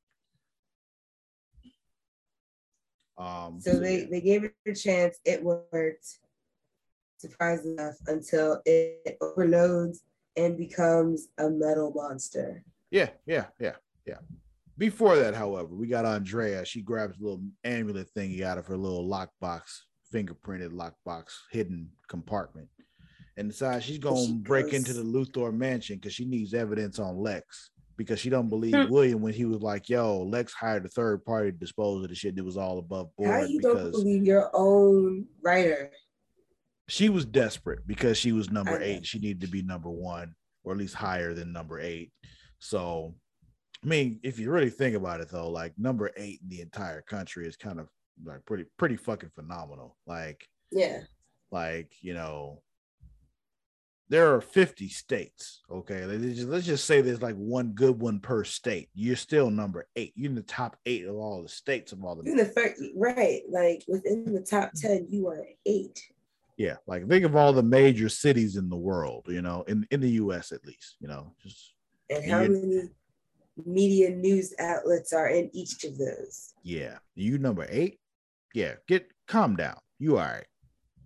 Speaker 1: Um,
Speaker 2: so, so they, yeah. they gave it a chance. It worked, surprising enough, until it overloads and becomes a metal monster.
Speaker 1: Yeah, yeah, yeah, yeah. Before that, however, we got Andrea. She grabs a little amulet thingy out of her little lockbox, fingerprinted lockbox, hidden compartment, and decides she's gonna she break goes... into the Luthor mansion because she needs evidence on Lex. Because she don't believe hmm. William when he was like, yo, Lex hired a third party to dispose of the shit that was all above board.
Speaker 2: How you
Speaker 1: because
Speaker 2: don't believe your own writer?
Speaker 1: She was desperate because she was number eight. She needed to be number one, or at least higher than number eight. So, I mean, if you really think about it, though, like number eight in the entire country is kind of like pretty, pretty fucking phenomenal. Like,
Speaker 2: yeah,
Speaker 1: like, you know, there are fifty states. Okay. Let's just, let's just say there's like one good one per state. You're still number eight. You're in the top eight of all the states of all the.
Speaker 2: You're in the first, right. Like within the top ten, you are eight.
Speaker 1: Yeah. Like think of all the major cities in the world, you know, in, in the U S at least, you know, just.
Speaker 2: And how many media news outlets are in each of those?
Speaker 1: Yeah. You number eight? Yeah. Get calm down. You all right.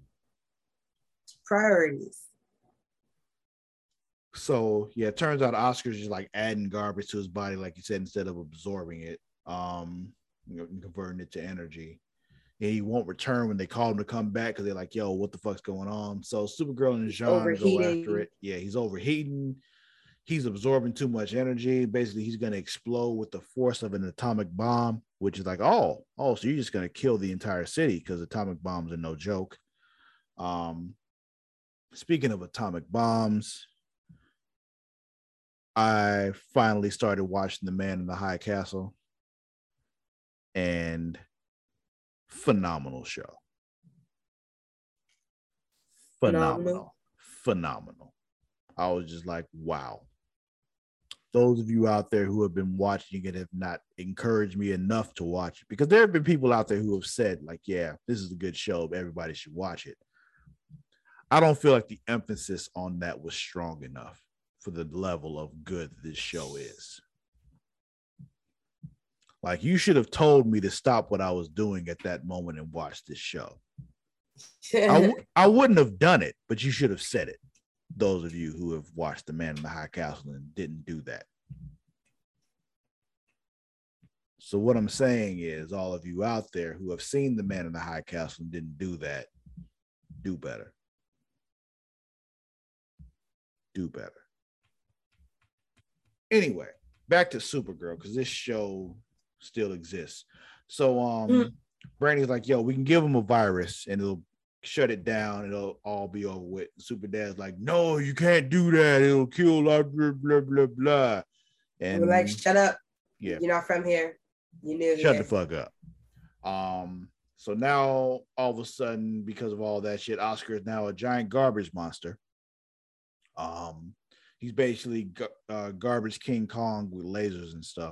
Speaker 2: Priorities.
Speaker 1: So yeah, it turns out Oscar's just like adding garbage to his body, like you said, instead of absorbing it, um, you know, converting it to energy. And he won't return when they call him to come back because they're like, "Yo, what the fuck's going on?" So Supergirl and Jean go after it. Yeah, he's overheating. He's absorbing too much energy. Basically, he's going to explode with the force of an atomic bomb, which is like, oh, oh, so you're just going to kill the entire city because atomic bombs are no joke. Um, speaking of atomic bombs. I finally started watching The Man in the High Castle, and phenomenal show. Phenomenal. Phenomenal. Phenomenal. I was just like, wow. Those of you out there who have been watching it have not encouraged me enough to watch it, because there have been people out there who have said, like, yeah, this is a good show. Everybody should watch it. I don't feel like the emphasis on that was strong enough for the level of good this show is. Like, you should have told me to stop what I was doing at that moment and watch this show. I, w- I wouldn't have done it, but you should have said it. Those of you who have watched The Man in the High Castle and didn't do that. So what I'm saying is, all of you out there who have seen The Man in the High Castle and didn't do that, do better. Do better. Anyway, back to Supergirl, because this show still exists. So um,
Speaker 2: Mm.
Speaker 1: Brandy's like, yo, we can give him a virus and it'll shut it down. It'll all be over with. Super Dad's like, no, you can't do that. It'll kill blah, blah, blah, blah, blah. And
Speaker 2: we're like, shut up.
Speaker 1: Yeah.
Speaker 2: You're not from here. You knew
Speaker 1: Shut
Speaker 2: here.
Speaker 1: the fuck up. Um, so now all of a sudden, because of all that shit, Oscar is now a giant garbage monster. Um, he's basically uh, garbage King Kong with lasers and stuff.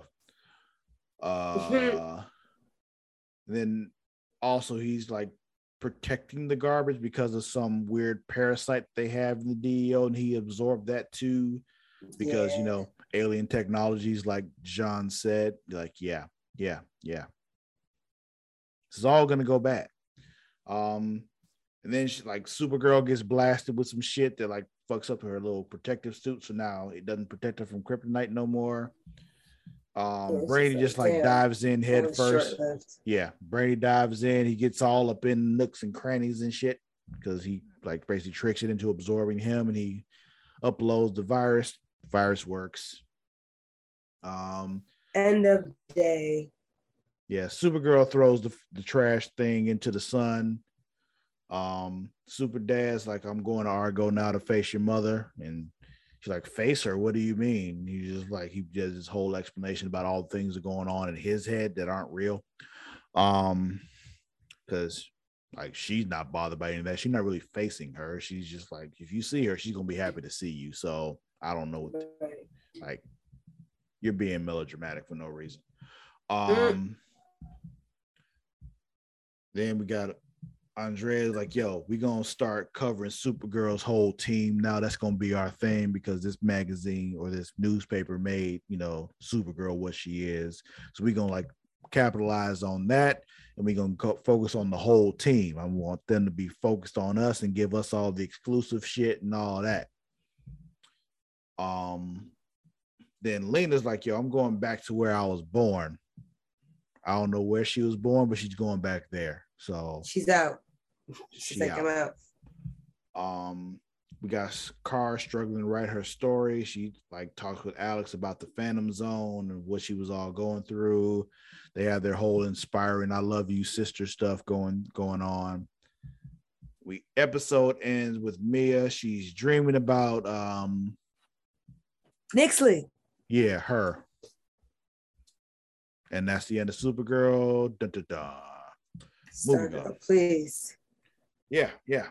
Speaker 1: Uh, then also he's like protecting the garbage because of some weird parasite they have in the D E O, and he absorbed that too because yeah. you know, alien technologies, like John said, like yeah, yeah, yeah. This is all gonna go bad. Um, and then she, like Supergirl gets blasted with some shit that like fucks up her little protective suit, so now it doesn't protect her from kryptonite no more. Um, yeah, Brady just, just like, like dives in head first. Yeah, Brady dives in. He gets all up in nooks and crannies and shit because he like basically tricks it into absorbing him, and he uploads the virus. The virus works. Um,
Speaker 2: End of day.
Speaker 1: Yeah, Supergirl throws the, the trash thing into the sun. Um, Super Dad's like, I'm going to Argo now to face your mother, and she's like, face her? What do you mean? He just like he does this whole explanation about all the things that are going on in his head that aren't real. Um, because like she's not bothered by any of that. She's not really facing her. She's just like, if you see her, she's gonna be happy to see you. So I don't know what to, like you're being melodramatic for no reason. Um, then we got Andrea's like, yo, we're going to start covering Supergirl's whole team. Now that's going to be our thing because this magazine or this newspaper made, you know, Supergirl what she is. So we're going to like capitalize on that. And we're going to focus on the whole team. I want them to be focused on us and give us all the exclusive shit and all that. Um, then Lena's like, yo, I'm going back to where I was born. I don't know where she was born, but she's going back there. So
Speaker 2: she's out.
Speaker 1: She's
Speaker 2: she like, I'm out.
Speaker 1: Um, we got Kara struggling to write her story. She like talks with Alex about the Phantom Zone and what she was all going through. They have their whole inspiring "I love you, sister" stuff going going on. We episode ends with Mia. She's dreaming about um
Speaker 2: Nixley.
Speaker 1: Yeah, her. And that's the end of Supergirl. Dun, dun, dun. Moving on,
Speaker 2: please.
Speaker 1: Yeah, yeah.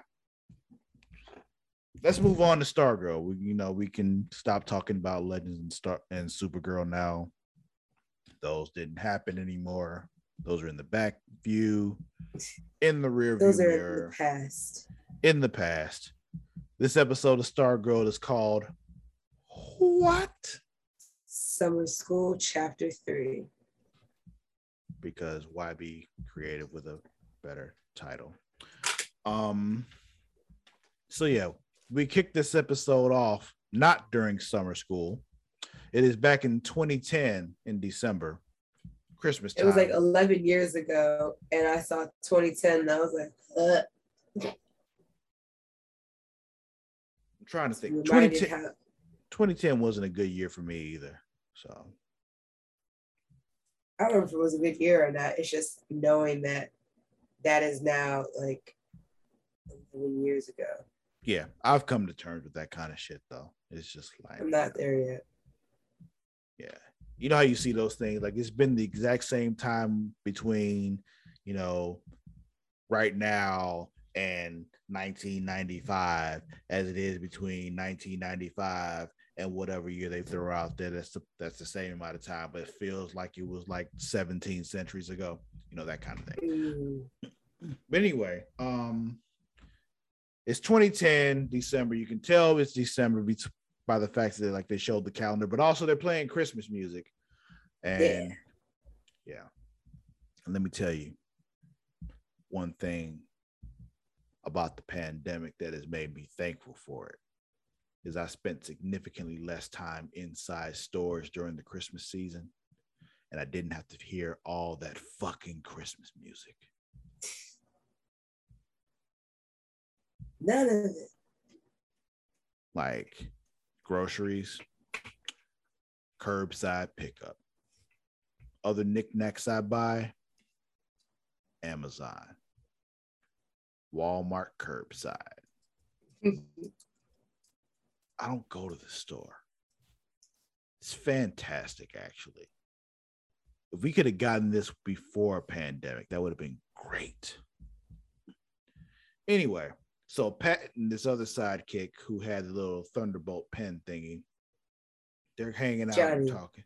Speaker 1: Let's move on to Stargirl. We, you know, we can stop talking about Legends and Star and Supergirl now. Those didn't happen anymore. Those are in the back view, in the rear view
Speaker 2: Those are
Speaker 1: mirror.
Speaker 2: in the past.
Speaker 1: In the past. This episode of Stargirl is called what?
Speaker 2: Summer School Chapter Three.
Speaker 1: Because why be creative with a better title? Um. So yeah, we kicked this episode off not during summer school. It is back in twenty ten in December, Christmas time.
Speaker 2: It was like eleven years ago, and I saw twenty ten, and I was like, uh.
Speaker 1: I'm trying to think. twenty ten, how- twenty ten wasn't a good year for me either. So
Speaker 2: I don't know if it was a good year or not. It's just knowing that that is now like eleven years ago.
Speaker 1: Yeah, I've come to terms with that kind of shit, though. It's just like
Speaker 2: I'm not there yet.
Speaker 1: Yeah. You know how you see those things? Like it's been the exact same time between, you know, right now and nineteen ninety-five as it is between nineteen ninety-five and whatever year they throw out there. That's the, that's the same amount of time, but it feels like it was like seventeen centuries ago, you know, that kind of thing. Mm. But anyway, um, it's twenty ten, December. You can tell it's December by the fact that like they showed the calendar, but also they're playing Christmas music. And yeah. yeah. And let me tell you one thing about the pandemic that has made me thankful for it is I spent significantly less time inside stores during the Christmas season, and I didn't have to hear all that fucking Christmas music.
Speaker 2: None of it.
Speaker 1: Like groceries, curbside pickup, other knickknacks I buy, Amazon, Walmart curbside. I don't go to the store. It's fantastic, actually. If we could have gotten this before a pandemic, that would have been great. Anyway, so Pat and this other sidekick who had the little Thunderbolt pen thingy, they're hanging out Johnny. and talking.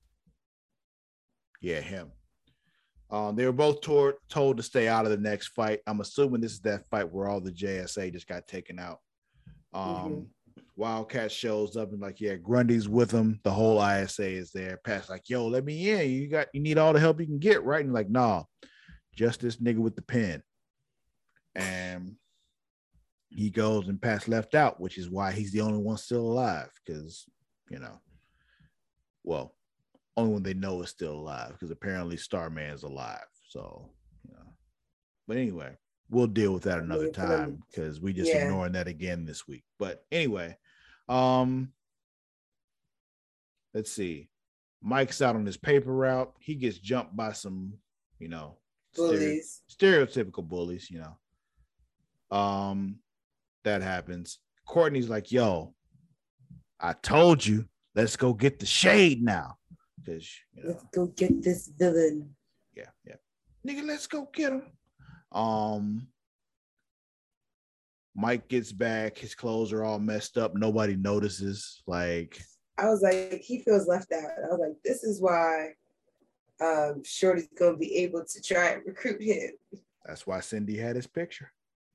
Speaker 1: Yeah, him. Um, they were both told, told to stay out of the next fight. I'm assuming this is that fight where all the J S A just got taken out. Um, mm-hmm. Wildcat shows up and like, yeah, Grundy's with him. The whole I S A is there. Pat's like, yo, let me in. You got, you need all the help you can get, right? And like, nah, just this nigga with the pen. And he goes and Pat's left out, which is why he's the only one still alive. Because, you know, well, only one they know is still alive because apparently Starman's alive. So, you know, but anyway, we'll deal with that another time because we just yeah. ignoring that again this week. But anyway, um, let's see. Mike's out on his paper route. He gets jumped by some, you know,
Speaker 2: bullies,
Speaker 1: stere- stereotypical bullies, you know. Um, that happens. Courtney's like, yo, I told you, let's go get the shade now. Because, you know,
Speaker 2: let's go get this villain.
Speaker 1: Yeah, yeah. Nigga, let's go get him. Um, Mike gets back. His clothes are all messed up. Nobody notices. Like,
Speaker 2: I was like, he feels left out. I was like, this is why um, Shorty's going to be able to try and recruit him.
Speaker 1: That's why Cindy had his picture.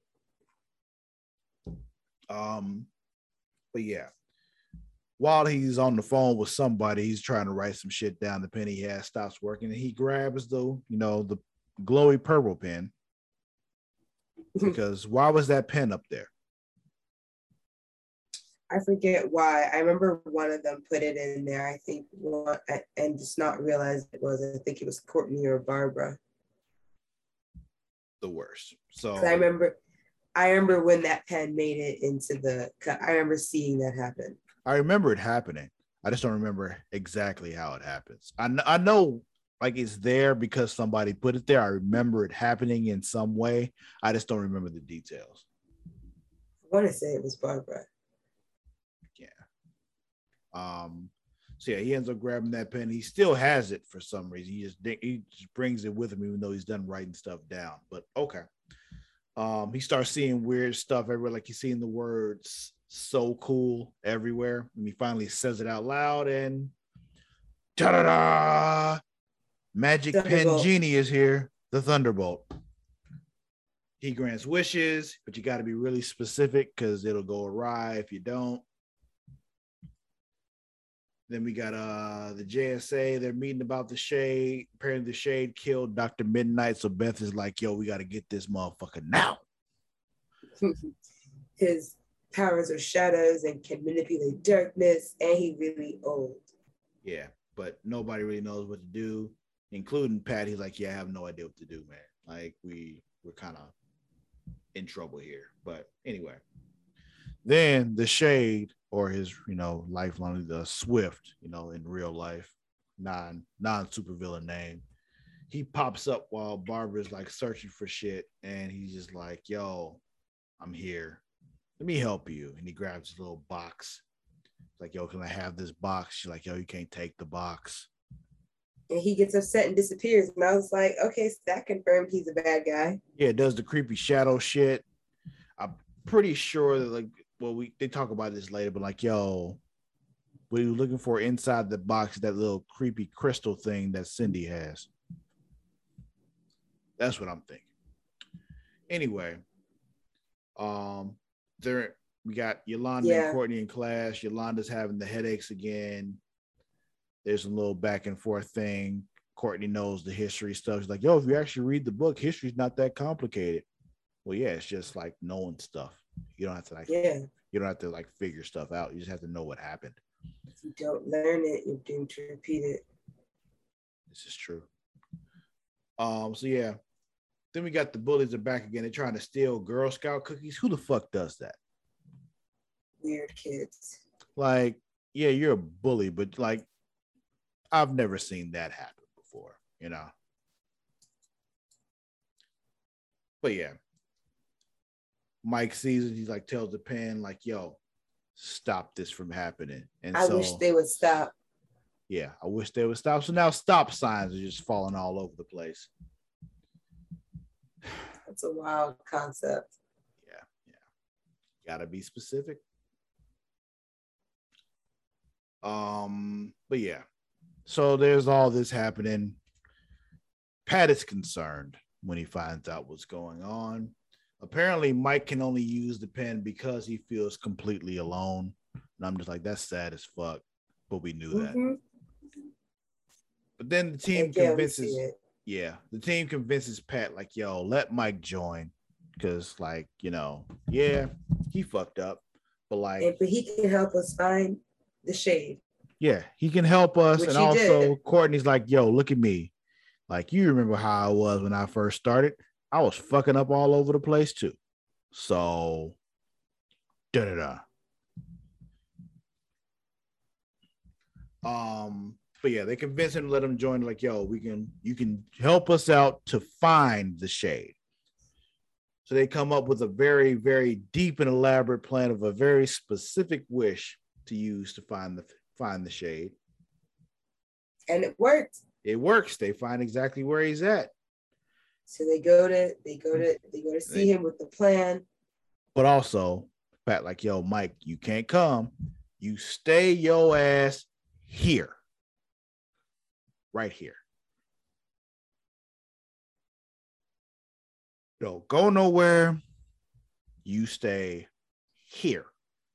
Speaker 1: Um, but yeah. While he's on the phone with somebody, he's trying to write some shit down. The pen he has stops working, and he grabs the, you know, the glowy purple pen. Because why was that pen up there?
Speaker 2: I forget why. I remember one of them put it in there. I think one, and just not realize it was. I think it was Courtney or Barbara.
Speaker 1: The worst. So
Speaker 2: I remember, I remember when that pen made it into the. I remember seeing that happen.
Speaker 1: I remember it happening. I just don't remember exactly how it happens. I, I know like it's there because somebody put it there. I remember it happening in some way. I just don't remember the details.
Speaker 2: I want to say it was Barbara.
Speaker 1: Yeah. Um. So yeah, he ends up grabbing that pen. He still has it for some reason. He just he just brings it with him, even though he's done writing stuff down. But okay. Um. He starts seeing weird stuff everywhere, like he's seeing the words "so cool" everywhere, and he finally says it out loud, and ta-da-da! Magic Pen Genie is here, the Thunderbolt. He grants wishes, but you got to be really specific because it'll go awry if you don't. Then we got uh the J S A. They're meeting about the shade. Apparently the shade killed Doctor Midnight, so Beth is like, yo, we got to get this motherfucker now.
Speaker 2: His powers are shadows and can manipulate darkness, and he really old.
Speaker 1: Yeah, but nobody really knows what to do, including Pat. He's like, yeah, I have no idea what to do, man. Like, we, we're kind of in trouble here. But anyway, then the Shade, or his, you know, lifelong, the Swift, you know, in real life, non, non-supervillain name, he pops up while Barbara's like searching for shit, and he's just like, yo, I'm here. Let me help you. And he grabs his little box. It's like, yo, can I have this box? She's like, yo, you can't take the box.
Speaker 2: And he gets upset and disappears. And I was like, okay, so that confirmed he's a bad guy.
Speaker 1: Yeah, it does the creepy shadow shit. I'm pretty sure that, like, well, we they talk about this later, but like, yo, what are you looking for inside the box? That little creepy crystal thing that Cindy has. That's what I'm thinking. Anyway, um, there we got Yolanda yeah. and Courtney in class. Yolanda's having the headaches again. There's a little back and forth thing. Courtney knows the history stuff. She's like, yo, if you actually read the book, history's not that complicated. Well, yeah, it's just like knowing stuff. You don't have to like,
Speaker 2: yeah.
Speaker 1: you don't have to like figure stuff out. You just have to know what happened.
Speaker 2: If you don't learn it, you're doomed to repeat it.
Speaker 1: This is true. Um, so yeah. Then we got the bullies are back again. They're trying to steal Girl Scout cookies. Who the fuck does that?
Speaker 2: Weird kids.
Speaker 1: Like, yeah, you're a bully, but like, I've never seen that happen before. you know. But yeah, Mike sees it. He's like, tells the pen, like, yo, stop this from happening. And
Speaker 2: I
Speaker 1: so,
Speaker 2: wish they would stop.
Speaker 1: Yeah, I wish they would stop. So now stop signs are just falling all over the place.
Speaker 2: That's a wild concept.
Speaker 1: Yeah, yeah. Gotta be specific. Um, but yeah. So there's all this happening. Pat is concerned when he finds out what's going on. Apparently, Mike can only use the pen because he feels completely alone. And I'm just like, that's sad as fuck. But we knew that.
Speaker 2: Mm-hmm.
Speaker 1: But then the team
Speaker 2: Again,
Speaker 1: convinces, yeah, the team convinces Pat, like, yo, let Mike join. Because, like, you know, yeah, he fucked up. But, like,
Speaker 2: and, but he can help us find the shade.
Speaker 1: Yeah, he can help us.
Speaker 2: Which
Speaker 1: and also,
Speaker 2: did.
Speaker 1: Courtney's like, yo, look at me. Like, you remember how I was when I first started? I was fucking up all over the place, too. So, da da da. Um, but yeah, they convince him to let him join. Like, yo, we can, you can help us out to find the shade. So they come up with a very, very deep and elaborate plan of a very specific wish to use to find the find the shade.
Speaker 2: And it worked.
Speaker 1: It works. They find exactly where he's at.
Speaker 2: So they go to they go to they go to see him with the plan.
Speaker 1: But also, Pat, like, yo, Mike, you can't come. You stay your ass here. Right here. Don't go nowhere. You stay here.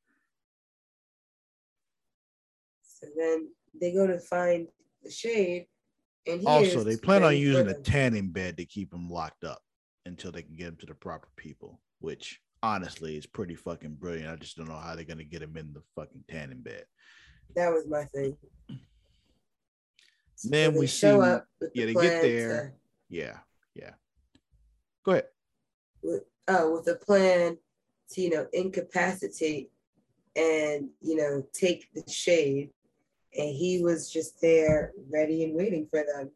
Speaker 2: So then they go to find the shade. And he
Speaker 1: also, they plan on using
Speaker 2: further.
Speaker 1: a tanning bed to keep him locked up until they can get him to the proper people, which honestly is pretty fucking brilliant. I just don't know how they're going to get him in the fucking tanning bed.
Speaker 2: That was my thing.
Speaker 1: Then
Speaker 2: so
Speaker 1: we
Speaker 2: show
Speaker 1: see,
Speaker 2: up with
Speaker 1: yeah,
Speaker 2: the
Speaker 1: they get there.
Speaker 2: To,
Speaker 1: yeah, yeah. Go ahead.
Speaker 2: With, uh, with a plan to, you know, incapacitate and, you know, take the shade. And he was just there ready and waiting for them.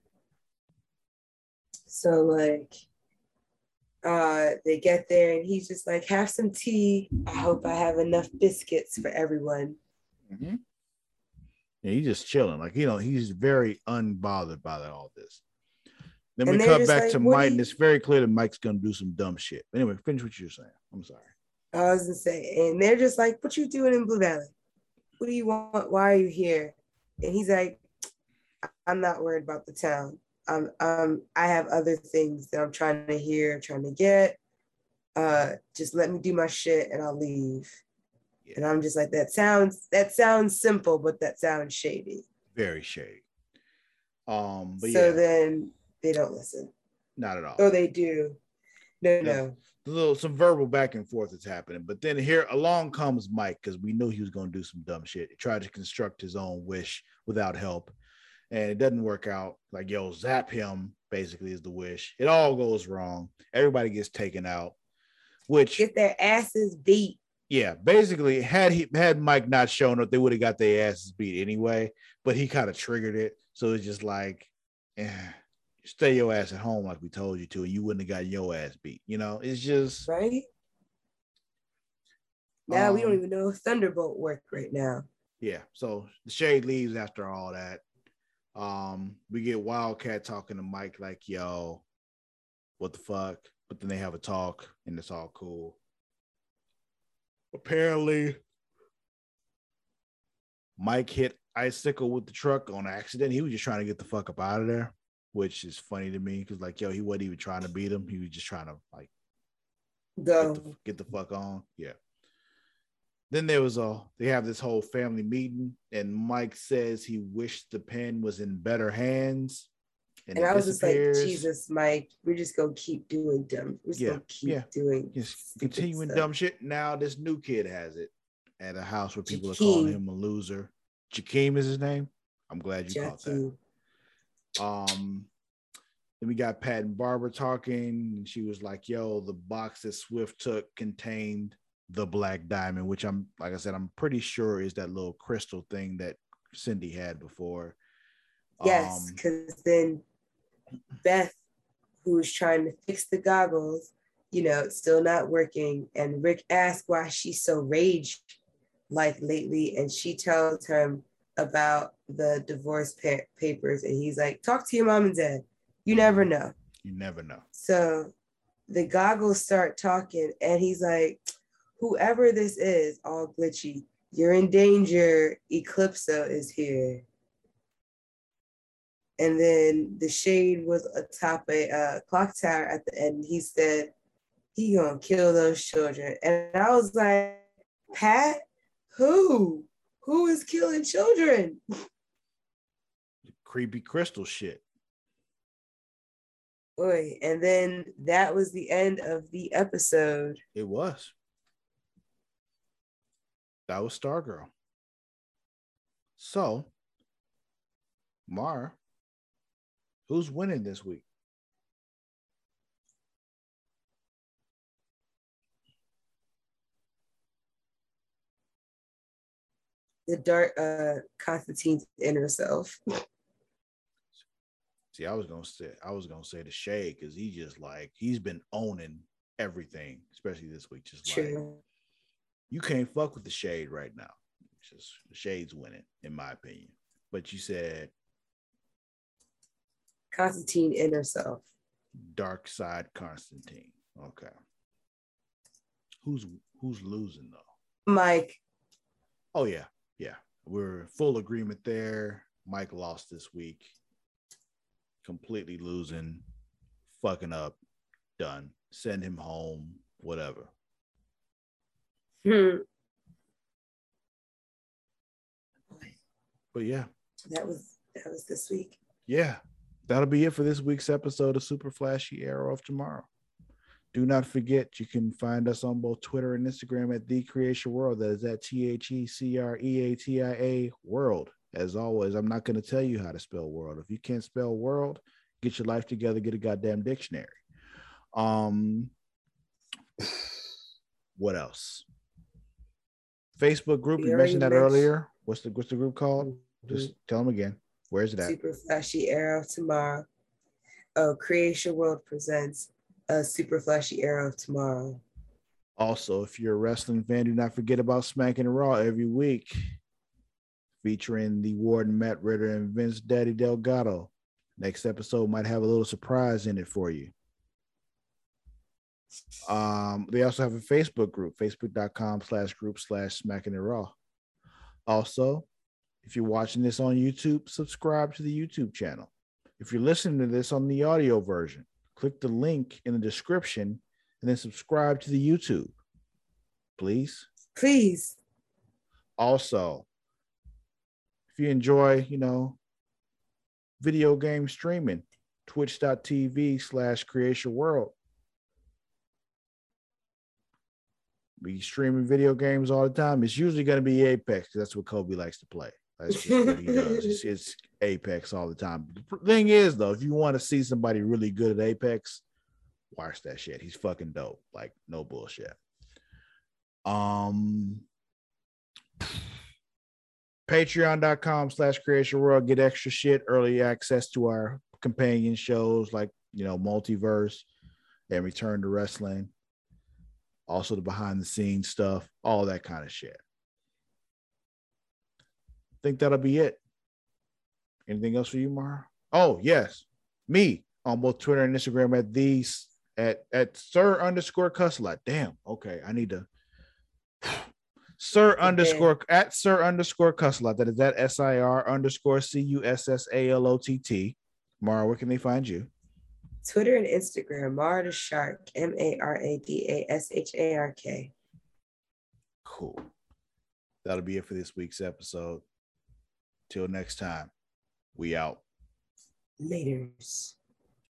Speaker 2: So, like, uh, they get there and he's just like, have some tea. I hope I have enough biscuits for everyone.
Speaker 1: Mm-hmm. Yeah, he's just chilling. Like, you know, he's very unbothered by all this. Then and we cut back like, to Mike, you... and it's very clear that Mike's going to do some dumb shit. Anyway, finish what you're saying. I'm sorry.
Speaker 2: I was going to say, and they're just like, what you doing in Blue Valley? What do you want? Why are you here? And he's like, I'm not worried about the town. Um, um, I have other things that I'm trying to hear, trying to get. Uh, just let me do my shit and I'll leave. Yeah. And I'm just like, that sounds that sounds simple, but that sounds shady.
Speaker 1: Very shady. Um, but
Speaker 2: so
Speaker 1: yeah.
Speaker 2: then they don't listen.
Speaker 1: Not at all.
Speaker 2: Oh, they do. No,
Speaker 1: no.
Speaker 2: no.
Speaker 1: A little some verbal back and forth is happening, but then here along comes Mike because we knew he was going to do some dumb shit. He tried to construct his own wish without help, and it doesn't work out. Like, yo, zap him basically is the wish. It all goes wrong. Everybody gets taken out, which
Speaker 2: get their asses beat.
Speaker 1: Yeah, basically, had he had Mike not shown up, they would have got their asses beat anyway. But he kind of triggered it, so it's just like, eh. Stay your ass at home like we told you to, and you wouldn't have got your ass beat. You know, it's just
Speaker 2: right now um, we don't even know if Thunderbolt worked right now.
Speaker 1: Yeah, so the shade leaves after all that. Um, we get Wildcat talking to Mike like, "Yo, what the fuck?" But then they have a talk, and it's all cool. Apparently, Mike hit Icicle with the truck on accident. He was just trying to get the fuck up out of there. Which is funny to me because, like, yo, he wasn't even trying to beat him. He was just trying to, like,
Speaker 2: go
Speaker 1: get the, get the fuck on. Yeah. Then there was a, they have this whole family meeting, and Mike says he wished the pen was in better hands.
Speaker 2: And, and I was just like, Jesus, Mike, we're just going to keep doing dumb. We're just
Speaker 1: yeah.
Speaker 2: going to keep
Speaker 1: yeah.
Speaker 2: doing
Speaker 1: just continuing stuff. Dumb shit. Now this new kid has it at a house where people
Speaker 2: Jakeem.
Speaker 1: are calling him a loser. Jakeem is his name. I'm glad you Jakeem. caught that. Um, then we got Pat and Barbara talking, and she was like, yo, the box that Swift took contained the black diamond, which I'm, like I said, I'm pretty sure is that little crystal thing that Cindy had before.
Speaker 2: Yes, because um, then Beth, who's trying to fix the goggles, you know, it's still not working. And Rick asks why she's so rage like lately. And she tells him about the divorce pa- papers. And he's like, talk to your mom and dad. You never know.
Speaker 1: You never know.
Speaker 2: So the goggles start talking and he's like, whoever this is, all glitchy, you're in danger. Eclipso is here. And then the shade was atop a uh, clock tower at the end. He said, he gonna kill those children. And I was like, Pat, who? Who is killing children?
Speaker 1: Creepy crystal shit.
Speaker 2: Boy, and then that was the end of the episode.
Speaker 1: It was. That was Stargirl. So, Mara, who's winning this week?
Speaker 2: The dark uh Constantine's inner self.
Speaker 1: See, I was gonna say I was gonna say the Shade because he just like he's been owning everything, especially this week. Just True. Like you can't fuck with the Shade right now. It's just the Shade's winning, in my opinion. But you said
Speaker 2: Constantine inner self.
Speaker 1: Dark side Constantine. Okay. Who's who's losing though?
Speaker 2: Mike.
Speaker 1: Oh yeah, yeah. We're in full agreement there. Mike lost this week. Completely losing, fucking up, done. Send him home, whatever.
Speaker 2: Hmm.
Speaker 1: But yeah.
Speaker 2: That was that was this week.
Speaker 1: Yeah. That'll be it for this week's episode of Super Flashy Arrow of Tomorrow. Do not forget, you can find us on both Twitter and Instagram at The Creation World. That is at T H E C R E A T I A World. As always, I'm not going to tell you how to spell world. If you can't spell world, get your life together, get a goddamn dictionary. Um, what else? Facebook group, we you mentioned that mentioned. earlier. What's the what's the group called? Mm-hmm. Just tell them again. Where is it at?
Speaker 2: Super Flashy Arrow of Tomorrow. Oh, Creation World presents a Super Flashy Arrow of Tomorrow.
Speaker 1: Also, if you're a wrestling fan, do not forget about Smacking Raw every week, featuring the Warden Matt Ritter and Vince Daddy Delgado. Next episode might have a little surprise in it for you. Um, they also have a Facebook group, facebook.com slash group slash Smacking It Raw. Also, if you're watching this on YouTube, subscribe to the YouTube channel. If you're listening to this on the audio version, click the link in the description and then subscribe to the YouTube. Please.
Speaker 2: Please.
Speaker 1: Also, if you enjoy, you know, video game streaming, twitch.tv slash creation world. We streaming video games all the time. It's usually going to be Apex because that's what Kobe likes to play. That's just what he does. It's, it's Apex all the time. The thing is, though, if you want to see somebody really good at Apex, watch that shit. He's fucking dope. Like, no bullshit. Um, Patreon.com slash creation world. Get extra shit, early access to our companion shows like, you know, Multiverse and Return to Wrestling. Also the behind the scenes stuff, all that kind of shit. I think that'll be it. Anything else for you, Mara? Oh, yes. Me on both Twitter and Instagram at these at at Sir underscore Cusslot. Damn. Okay. I need to Sir okay. underscore at Sir underscore Cusslot. That is at S I R underscore C U S S A L O T T. Mara, where can they find you?
Speaker 2: Twitter and Instagram, Mara the Shark, M A R A D A S H A R K.
Speaker 1: Cool. That'll be it for this week's episode. Till next time, we out.
Speaker 2: Laters.